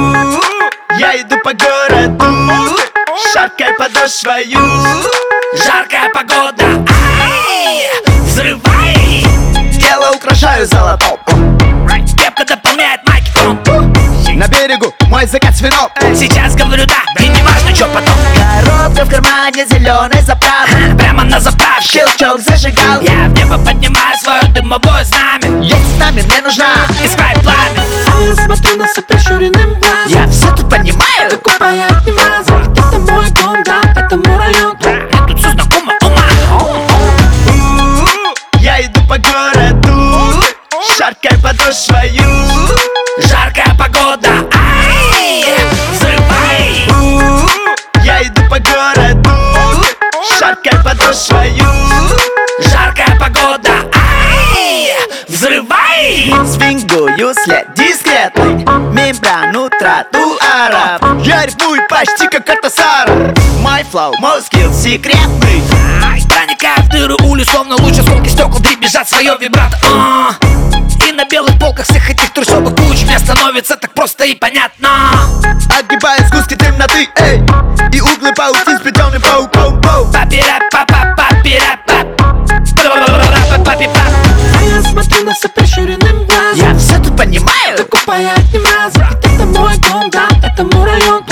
Я иду по городу, шаркай подошвою. Жаркая погода, ай, взрывай. Тело украшаю золотом. Кепка дополняет майки тон. На берегу мой закат с вином. Сейчас говорю да, и не важно, что потом. Коробка в кармане зеленой заправки. Прямо на заправке Щелчок зажигал. я в небо поднимаю свое дымовое знамя. Есть с нами, мне нужна. Искай пламя. Я смотрю на прищуренным глазом. Я все тут понимаю. Купая отнимазу. Это мой дом, да, это мой район. Мне тут все знакомо, ума. Я иду по городу, шаркай подошвою. Жаркая погода, ай, взрывай. Я иду по городу, шаркай подошвою. Жаркая погода, ай, взрывай. Свингую след дискретный, мембрану тротуара. Я рифмую почти как Артасара. Мой флоу, мой скилл секретный. Проникая в дыры улиц, словно луч, осколки стекол дребезжат свое вибрато. И на белых полках всех этих трущобок куч мне становится так просто и понятно. Огибая сгустки темноты, эй, и углы паутин сплетенный пау-пау-пау. Я смотрю на прищуренным глазом. Я все тут понимаю. Купая отнимазу. Это мой дом, да, это мой район.